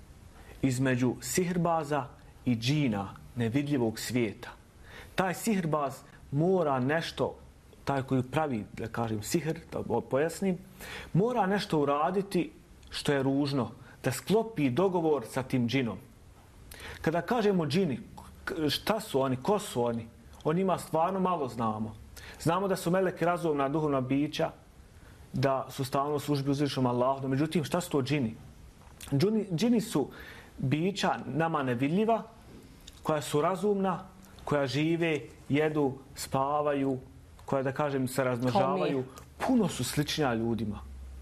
između sihirbaza i džina, nevidljivog svijeta. Taj sihirbaz mora nešto, taj koji pravi, da kažem, sihr, da pojasnim, mora nešto uraditi što je ružno, da sklopi dogovor sa tim džinom. Kada kažemo džini, šta su oni, ko su oni? O njima stvarno malo znamo. Znamo da su meleki razumna duhovna bića, da su stalno u službi uzvišenom Allahu. Međutim, šta su to džini? Džini, džini su bića nama nevidljiva, koja su razumna, koja žive, jedu, spavaju, koja, da kažem, se razmnožavaju. Puno su sličnija ljudima.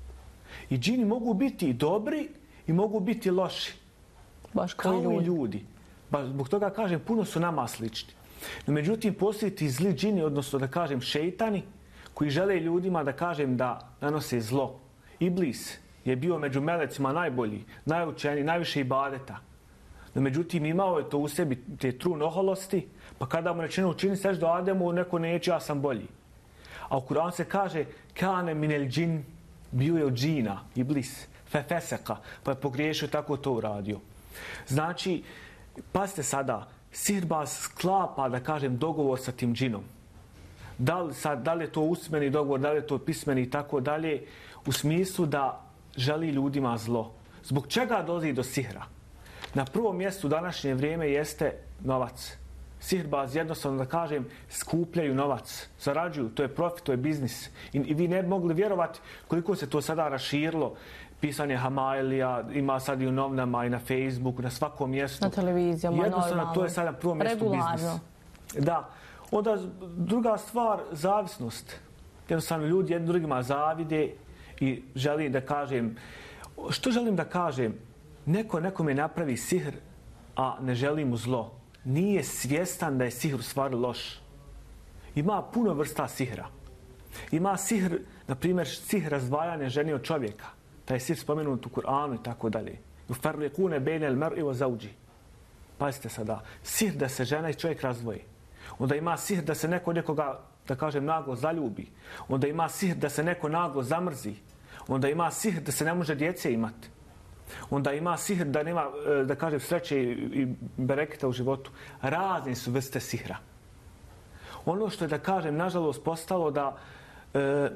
I džini mogu biti dobri i mogu biti loši. Baš kao ljudi. i ljudi. Ba, zbog toga kažem, puno su nama slični. No, međutim, postoji ti zli džini, odnosno da kažem šejtani, koji žele ljudima da kažem da nanose zlo. Iblis je bio među melecima najbolji, najučeniji, najviše ibadeta. No, međutim, imao je to u sebi te trun oholosti, pa kada mu rečeno učini seždu Ademu, neko neće, ja sam bolji. A u Kur'anu se kaže kane minel džin, bio je od džina, Iblis, fefeseka, pa je pogriješio, tako to uradio. Znači, pazite sada, sihirbaz sklapa, da kažem, dogovor sa tim džinom. Da li, sad, da li je to usmeni dogovor, da li je to pismeni i tako dalje, u smislu da želi ljudima zlo. Zbog čega dolazi do sihra? Na prvom mjestu današnje vrijeme jeste novac. Sihirbaz, jednostavno da kažem, skupljaju novac, zarađuju, to je profit, to je biznis. I, i vi ne bi mogli vjerovati koliko se to sada raširilo. Pisanje Hamailija, ima sad i u novinama i na Facebooku, na svakom mjestu. Na televizijama, jednostavno, normalno. to je sada na prvom mjestu biznis. Da. Onda druga stvar, zavisnost. Jednostavno ljudi jednim drugima zavide i želim da kažem, što želim da kažem? Neko nekome napravi sihr, a ne želi mu zlo. Nije svjestan da je sihr u stvari loš. Ima puno vrsta sihra. Ima sihr, na primjer, sihr razdvajanja žene od čovjeka. Taj je sihr spomenut u Kur'anu i tako dalje. Ufarliqune bejnel mer'i wa zawji. Pazite sada, sihr da se žena i čovjek razdvoji. Onda ima sihr da se neko nekoga, da kažem, naglo zaljubi. Onda ima sihr da se neko naglo zamrzi. Onda ima sihr da se ne može djece imati. Onda ima sihr da nema, da kažem, sreće i bereketa u životu. Razne su vrste sihra. Ono što je, da kažem, nažalost postalo da e,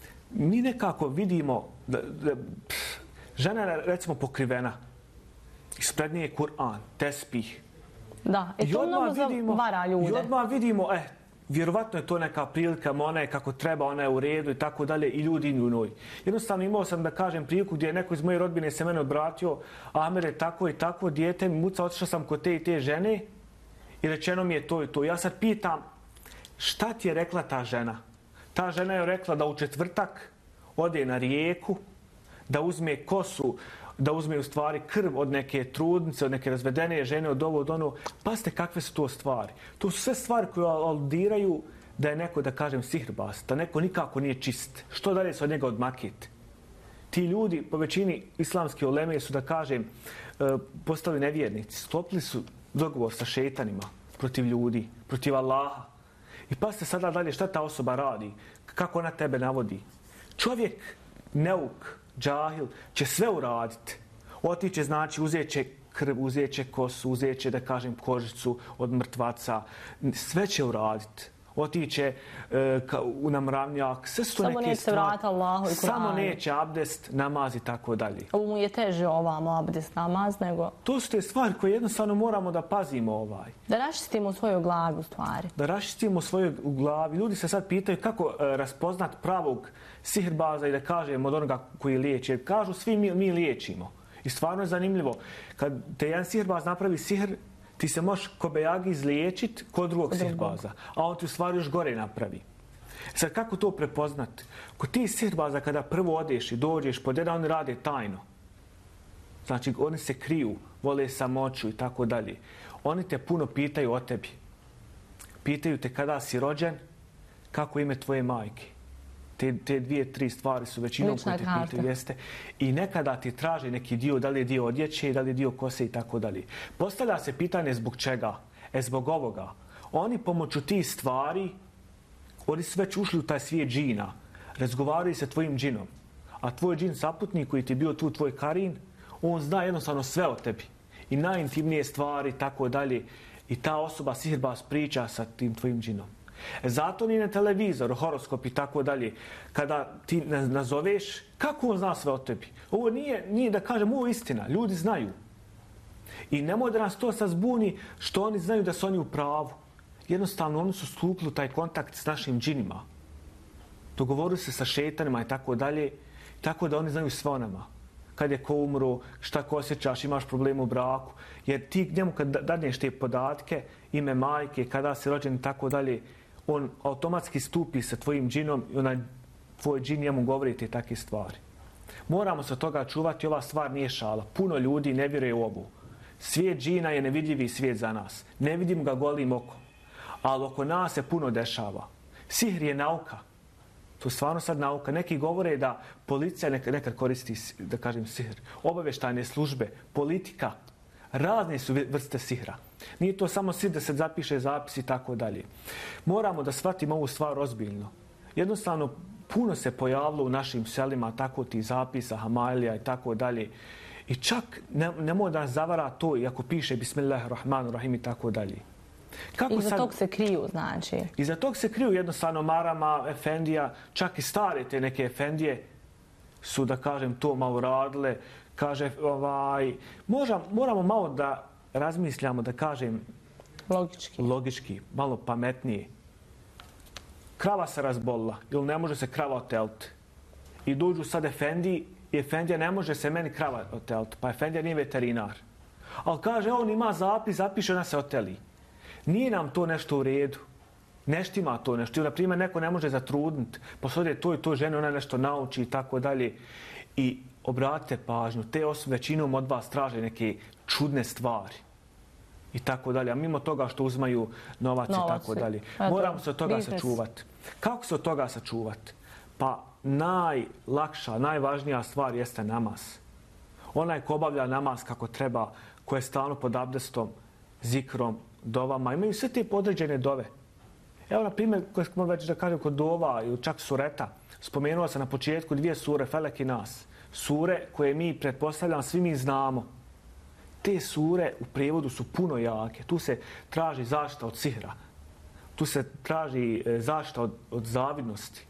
mi nekako vidimo da, da pff, žena je, recimo, pokrivena Ispred nje je Kur'an, tespih. Da, i to mnogo zavara ljude. I odmah vidimo, eh, vjerovatno je to neka prilika, ona je kako treba, ona je u redu i tako dalje i ljudi idu u njoj. Jednostavno imao sam da kažem priliku gdje je neko iz moje rodbine se mene obratio, Amere, tako i tako, dijete mi muca, otišao sam kod te i te žene i rečeno mi je to i to. Ja sad pitam, šta ti je rekla ta žena? Ta žena je rekla da u četvrtak ode na rijeku, da uzme kosu, da uzme u stvari krv od neke trudnice, od neke razvedene žene, od ovo, od ono. Pazite kakve su to stvari. To su sve stvari koje aludiraju da je neko, da kažem, sihrbaz, da neko nikako nije čist. Što dalje se od njega odmakiti? Ti ljudi, po većini islamske uleme su, da kažem, postali nevjernici. Sklopili su dogovor sa šetanima protiv ljudi, protiv Allaha. I pazite sada dalje šta ta osoba radi, kako ona tebe navodi. Čovjek, neuk, džahil, će sve uraditi. Otiće, znači, uzet će krv, uzet će kosu, uzet će, da kažem, kožicu od mrtvaca. Sve će uraditi. Otiće e, ka, u namravnjak. Sve su to samo neke stvari. Vrata Allahu i samo neće abdest, namaz i tako dalje. Ovo mu je teže ovamo abdest, namaz, nego... To su te stvari koje jednostavno moramo da pazimo ovaj. Da raščistimo u svojoj glavi u stvari. Da raščistimo u svojoj glavi. Ljudi se sad pitaju kako e, raspoznat pravog sihirbaza i da kažemo od onoga koji liječi. Jer kažu svi mi, mi liječimo. I stvarno je zanimljivo. Kad te jedan sihirbaz napravi sihr, ti se možeš ko bejagi izliječiti kod drugog sihirbaza, a on ti u stvari još gore napravi. Sad kako to prepoznati? Kod ti sihirbaza kada prvo odeš i dođeš pod jedan, oni rade tajno. Znači oni se kriju, vole samoću i tako dalje. Oni te puno pitaju o tebi. Pitaju te kada si rođen, kako ime tvoje majke. Te, te dvije, tri stvari su većinom koje te pitaju, jeste. I nekada ti traže neki dio, da li je dio odjeće, da li je dio kose i tako dalje. Postavlja se pitanje zbog čega? E zbog ovoga. Oni pomoću tih stvari, oni su već ušli u taj svijet džina. Razgovaraju sa tvojim džinom. A tvoj džin saputnik koji ti je bio tu, tvoj karin, on zna jednostavno sve o tebi. I najintimnije stvari i tako dalje. I ta osoba sihirbaz priča sa tim tvojim džinom. Zato ni na televizoru, horoskop i tako dalje, kada ti nazoveš, kako on zna sve o tebi? Ovo nije, nije da kažem, ovo je istina, ljudi znaju. I nemoj da nas to sad zbuni što oni znaju da su oni u pravu. Jednostavno, oni su stupili taj kontakt s našim džinima. Dogovorili se sa šetanima i tako dalje, tako da oni znaju sve o nama. Kad je ko umro, šta ko osjećaš, imaš problem u braku. Jer ti njemu kad dadneš te podatke, ime majke, kada si rođen i tako dalje, on automatski stupi sa tvojim džinom i onaj tvoj džin njemu govori te takve stvari. Moramo se od toga čuvati, ova stvar nije šala. Puno ljudi ne vjeruje u ovu. Svijet džina je nevidljivi svijet za nas. Ne vidimo ga golim okom. Ali oko nas se puno dešava. Sihr je nauka. To je stvarno sad nauka. Neki govore da policija nekad, nekad koristi, da kažem, sihr. Obavještajne službe, politika, razne su vrste sihra. Nije to samo sihr da se zapiše zapis i tako dalje. Moramo da shvatimo ovu stvar ozbiljno. Jednostavno, puno se pojavilo u našim selima tako ti zapisa, hamailija i tako dalje. I čak ne, nemoj da nas zavara to, iako piše Bismillahirrahmanirrahim i tako dalje. Kako iza sad, tog se kriju, znači? Iza tog se kriju jednostavno marama, efendija, čak i stare te neke efendije su, da kažem, to malo radile. Kaže, ovaj, možda, moramo malo da razmišljamo, da kažem, logički, logički malo pametnije. Krava se razbolila, ili ne može se krava oteliti. I dođu sad efendiji i efendija ne može se meni krava oteliti, pa efendija nije veterinar. Ali kaže, on ima zapis, zapiše, ona se oteli. Nije nam to nešto u redu. Neštima to nešto. Ili, na primjer, neko ne može zatrudniti, pa sad je to i to žene, ona nešto nauči i tako dalje. I obratite pažnju, te osobe većinom od vas traže neke čudne stvari. I tako dalje. A mimo toga što uzmaju novac, novac i tako dalje. Moramo se od toga business. sačuvati. Kako se od toga sačuvati? Pa najlakša, najvažnija stvar jeste namaz. Onaj ko obavlja namaz kako treba, ko je stalno pod abdestom, zikrom, dovama, imaju sve te podređene dove. Evo, na primjer, koje smo već da kažem kod dova ili čak sureta, spomenuo sam na početku dvije sure, Felek i Nas. Sure koje mi, pretpostavljam, svi mi znamo. Te sure u prijevodu su puno jake. Tu se traži zaštita od sihra. Tu se traži zaštita od, od zavidnosti.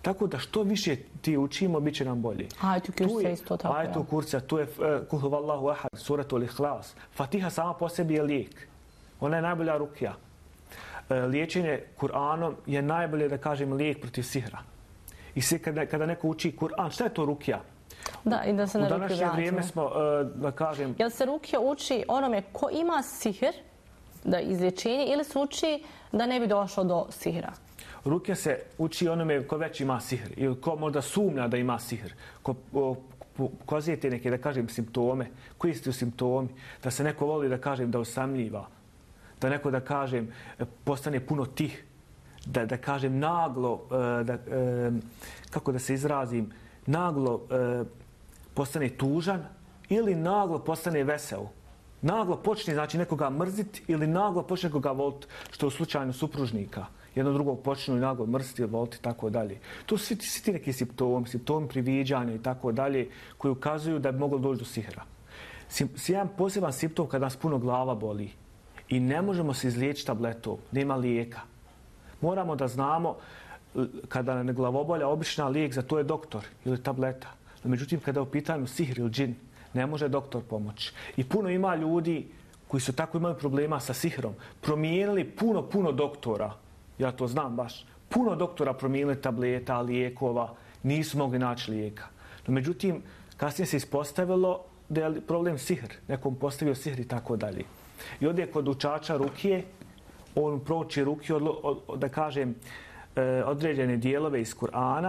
Tako da što više ti učimo, bit će nam bolje. Ajetu kursa isto tako. Ajetu kursa, tu je Kul huvallahu ahad, suratul ihlas. Fatiha sama po sebi je lijek. Ona je najbolja rukija. Liječenje Kur'anom je najbolje, da kažem, lijek protiv sihra. I sve kada, kada neko uči Kur'an, šta je to rukija? Da, i da se na U današnje vrijeme smo, da kažem... Jel se rukija uči onome ko ima sihr, da izlječenje, ili se uči da ne bi došlo do sihra? Rukija se uči onome ko već ima sihr ili ko možda sumnja da ima sihr, ko pokazuje te neke, da kažem, simptome. Koji su simptomi? Da se neko voli, da kažem, da osamljiva, da neko, da kažem, postane puno tih, da, da kažem, naglo, da, kako da se izrazim, naglo postane tužan ili naglo postane vesel. Naglo počne, znači, nekoga mrziti ili naglo počne nekoga voliti, što je u slučaju supružnika. Jedno drugog počnu naglo mrziti ili voliti i tako dalje. To su svi, svi ti neki simptomi, simptomi priviđanja i tako dalje, koji ukazuju da bi moglo doći do sihra. Jedan poseban simptom kada nas puno glava boli i ne možemo se izliječiti tabletom, nema lijeka. Moramo da znamo kada ne glavobolja, obična lijek za to je doktor ili tableta. No, međutim, kada je u pitanju sihr ili džin, ne može doktor pomoći. I puno ima ljudi koji su tako imali problema sa sihrom, promijenili puno, puno doktora. Ja to znam baš. Puno doktora promijenili tableta, lijekova, nisu mogli naći lijeka. No, međutim, kasnije se ispostavilo da je problem sihr. Nekom postavio sihr i tako dalje. I ovdje kod učača rukije, on prouči rukije, od, od, da kažem, e, određene dijelove iz Kur'ana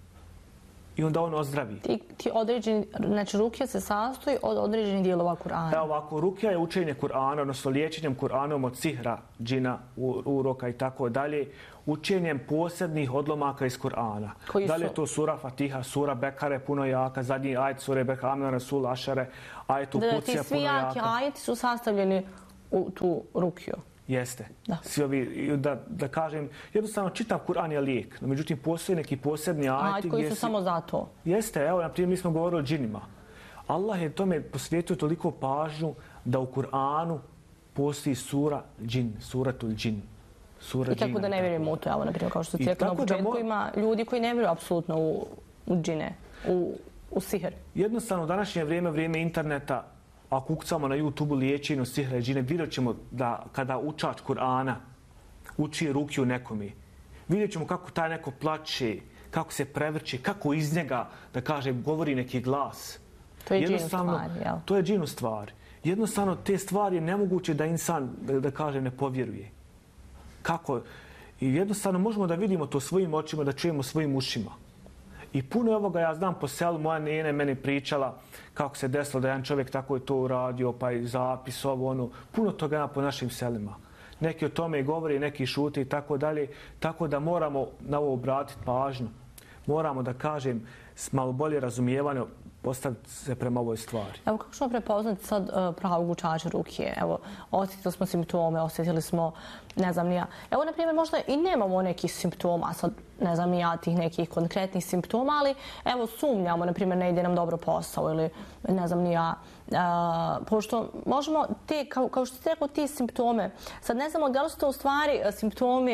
i onda on ozdravi. Ti, ti određeni, znači rukija se sastoji od određenih dijelova Kur'ana. Evo ovako, rukija je učenje Kur'ana, odnosno liječenjem Kur'anom od sihra, džina, uroka i tako dalje, učenjem posebnih odlomaka iz Kur'ana. Da li je to sura Fatiha, sura Bekare, puno jaka, zadnji ajet sure Bekare, Amna Rasul, Ašare, ajet u Kucija, puno jaka. Ti svi jaki ajeti su sastavljeni u tu rukiju. Jeste. Da. Svi ovi, da, da kažem, jednostavno čitav Kur'an je lijek, no međutim postoje neki posebni ajeti Ajit koji su si... samo za to. Jeste, evo, na primjer, mi smo govorili o džinima. Allah je tome posvijetio toliko pažnju da u Kur'anu postoji sura džin, suratul džin. Sura I tako džina, da ne vjerujemo u to, evo, na primjer, kao što ti rekao na početku, mo... ima ljudi koji ne vjeruju apsolutno u, u džine, u, u sihr. Jednostavno, u današnje vrijeme, vrijeme interneta, ako ukucamo na YouTube liječenju sihra i džine, vidjet ćemo da kada učač Kur'ana uči rukiju nekome, vidjet ćemo kako taj neko plače, kako se prevrće, kako iz njega, da kaže, govori neki glas. To je džinu stvar, jel? To je džinu stvar. Jednostavno, te stvari je nemoguće da insan, da, da kaže, ne povjeruje. Kako? I jednostavno možemo da vidimo to svojim očima, da čujemo svojim ušima. I puno ovoga ja znam po selu, moja nena je meni pričala kako se desilo da jedan čovjek tako je to uradio, pa i zapis, ovo, ono. Puno toga ima po našim selima. Neki o tome govori, neki šute i tako dalje. Tako da moramo na ovo obratiti pažnju. Moramo, da kažem, s malo bolje razumijevanje postaviti se prema ovoj stvari. Evo, kako ćemo prepoznati sad uh, pravog učača rukije? Evo, osjetili smo simptome, osjetili smo, ne znam ni ja. Evo, na primjer, možda i nemamo nekih simptoma, sad ne znam ni ja tih nekih konkretnih simptoma, ali evo, sumnjamo, na primjer, ne ide nam dobro posao ili ne znam ni ja. Uh, pošto možemo te, kao, kao što ste rekao, ti simptome, sad ne znamo da li su to u stvari simptomi,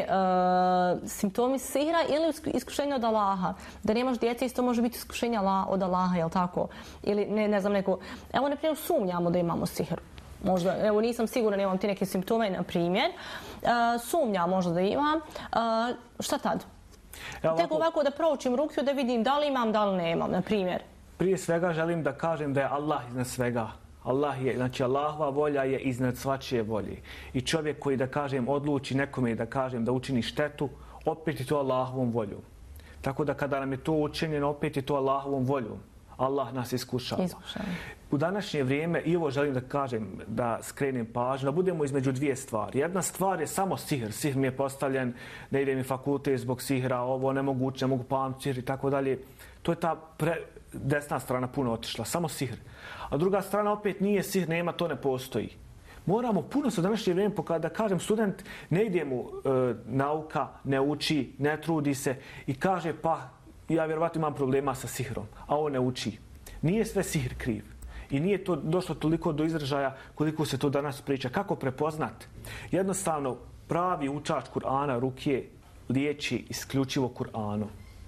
uh, simptomi sihra ili iskušenja od Allaha. Da nemaš djece, isto može biti iskušenja od Allaha, jel tako? Ili ne, ne znam neko... Evo, na primjer, sumnjamo da imamo sihr. Možda, evo, nisam sigurna, nemam ti neke simptome, na primjer. Uh, sumnjam možda da imam. Uh, šta tad? Evo, Tek ovako da proučim rukiju, da vidim da li imam, da li nemam, na primjer. Prije svega želim da kažem da je Allah iznad svega. Allah je, znači Allahova volja je iznad svačije volje. I čovjek koji, da kažem, odluči nekome, da kažem, da učini štetu, opet je to Allahovom voljom. Tako da kada nam je to učinjeno, opet je to Allahovom voljom. Allah nas iskušava. Iskušava. U današnje vrijeme, i ovo želim da kažem, da skrenem pažnju, da budemo između dvije stvari. Jedna stvar je samo sihr. Sihr mi je postavljen, ne ide mi fakultet zbog sihra, ovo nemoguće, ne mogu pamtiti sihr i tako dalje. To je ta pre, desna strana puno otišla, samo sihr. A druga strana opet nije sihr, nema, to ne postoji. Moramo puno se u današnje vrijeme pokazati, da kažem, student ne ide mu e, nauka, ne uči, ne trudi se i kaže pa ja vjerovatno imam problema sa sihrom, a on ne uči. Nije sve sihr kriv. I nije to došlo toliko do izražaja koliko se to danas priča. Kako prepoznat? Jednostavno, pravi učač Kur'ana, rukije, liječi isključivo Kur'anom.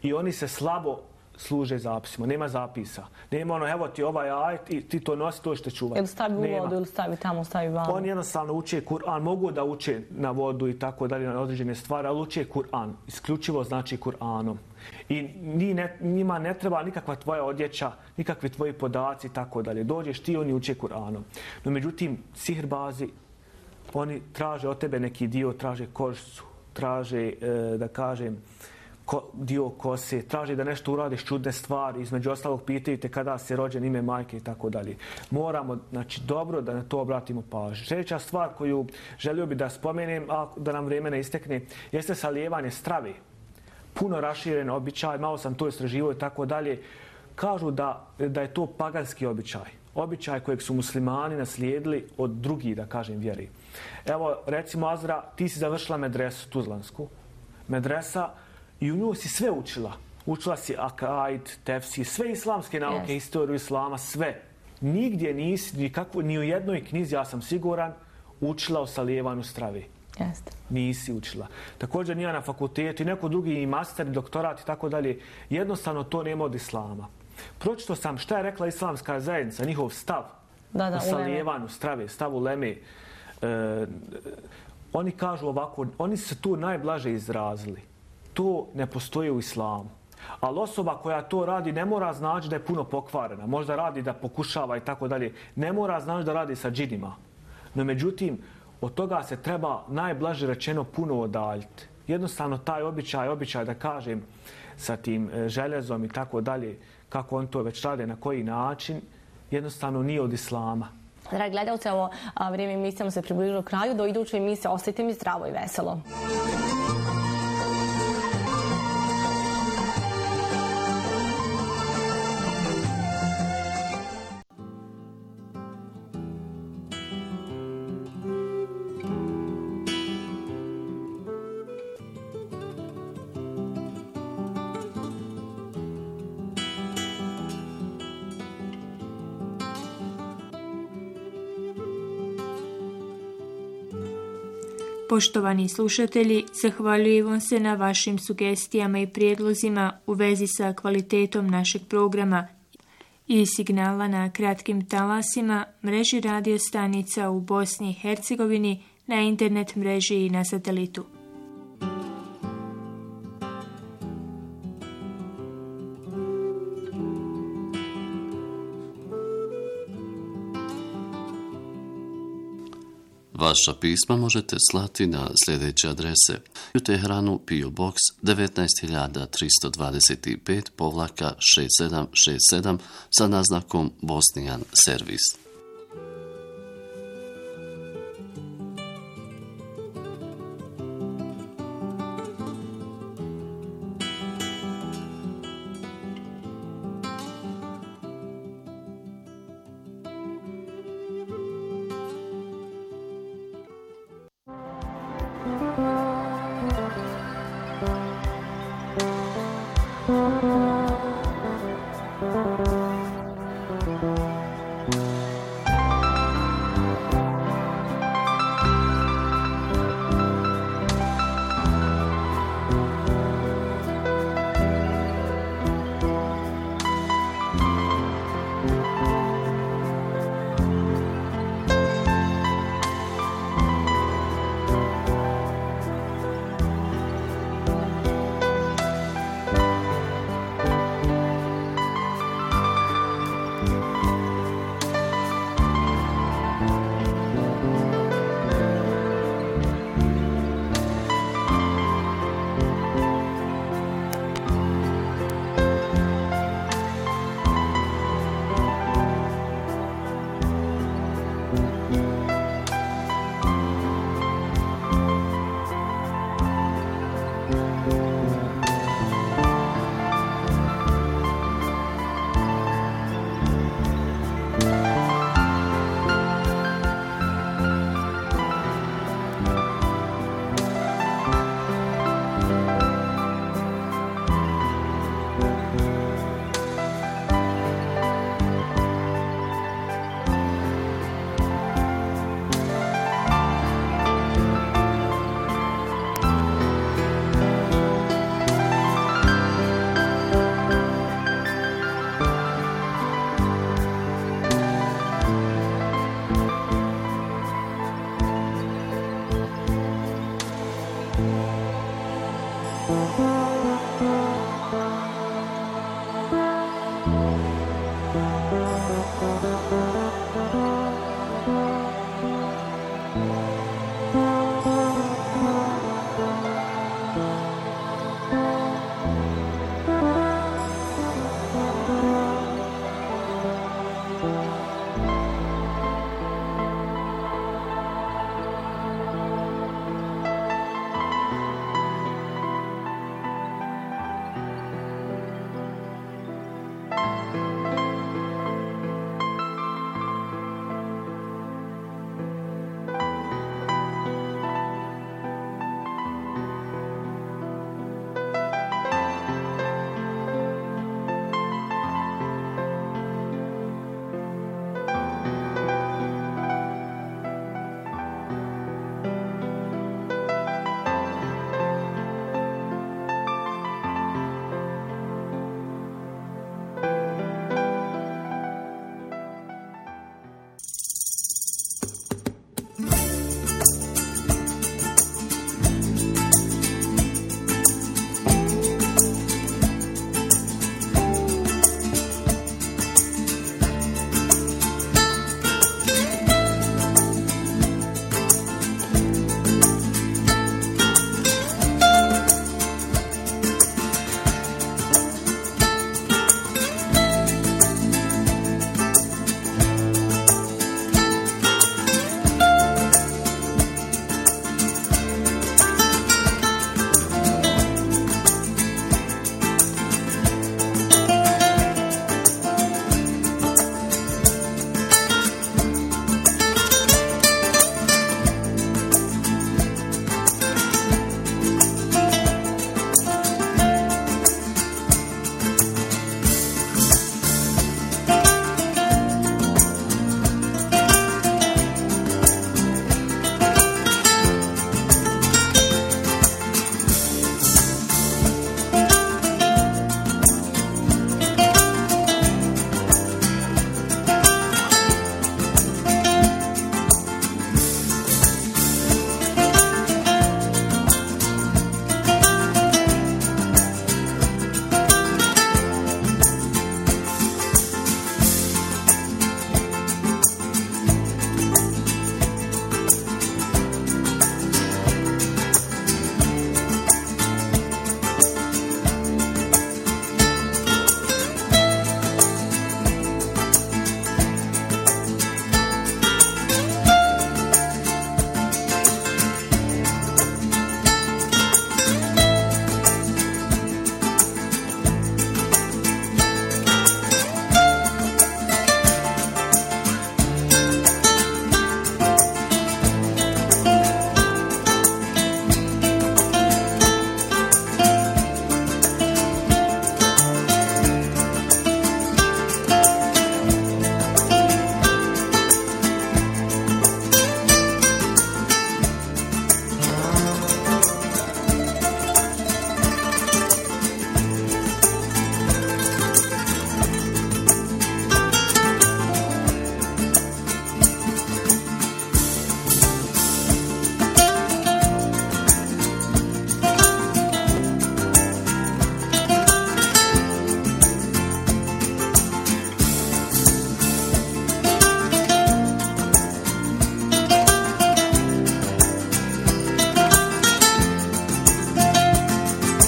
i oni se slabo služe zapisima, nema zapisa. Nema ono, evo ti ovaj ajet i ti to nosi, to što čuvati. Ili stavi u vodu, ili stavi tamo, stavi vamo. Oni jednostavno uče Kur'an, mogu da uče na vodu i tako dalje, na određene stvari, ali uče Kur'an. Isključivo znači Kur'anom. I ne, njima ne treba nikakva tvoja odjeća, nikakvi tvoji podaci i tako dalje. Dođeš ti, oni uče Kur'anom. No međutim, sihirbazi, oni traže od tebe neki dio, traže kožicu, traže, e, da kažem, Ko, dio kose, traži da nešto uradiš čudne stvari, između ostalog pitaju te kada si rođen, ime majke i tako dalje. Moramo, znači, dobro da na to obratimo pažnju. Sljedeća stvar koju želio bi da spomenem, a da nam vrijeme ne istekne, jeste salijevanje strave. Puno raširen običaj, malo sam to istraživao i tako dalje. Kažu da, da je to paganski običaj. Običaj kojeg su muslimani naslijedili od drugih, da kažem, vjeri. Evo, recimo, Azra, ti si završila medresu Tuzlansku. Medresa, i u nju si sve učila. Učila si akaid, tefsir, sve islamske nauke, yes. Historiju islama, sve. Nigdje nisi, nikakvo, ni u jednoj knjizi, ja sam siguran, učila o salijevanju strave. Jeste. Nisi učila. Također nije na fakultetu i neko drugi i master, doktorat i tako dalje. Jednostavno to nema od islama. Pročito sam šta je rekla islamska zajednica, njihov stav da, da, o salijevanju strave, stav uleme. E, oni kažu ovako, oni se tu najblaže izrazili. To ne postoji u islamu. Ali osoba koja to radi ne mora znači da je puno pokvarena. Možda radi da pokušava i tako dalje. Ne mora znači da radi sa džinima. No međutim, od toga se treba najblaže rečeno puno odaljiti. Jednostavno taj običaj, običaj da kažem sa tim željezom i tako dalje, kako on to već rade, na koji način, jednostavno nije od islama. Dragi gledalci, ovo vrijeme emisijama se približilo kraju. Do iduće emisije ostajte mi zdravo i veselo. Poštovani slušatelji, zahvaljujemo se na vašim sugestijama i prijedlozima u vezi sa kvalitetom našeg programa i signala na kratkim talasima, mreži radio stanica u Bosni i Hercegovini, na internet mreži i na satelitu. Vaša pisma možete slati na sljedeće adrese: u Teheranu P O Box devetnaest hiljada tristo dvadeset pet povlaka šest sedam šest sedam sa naznakom Bosnijan servis.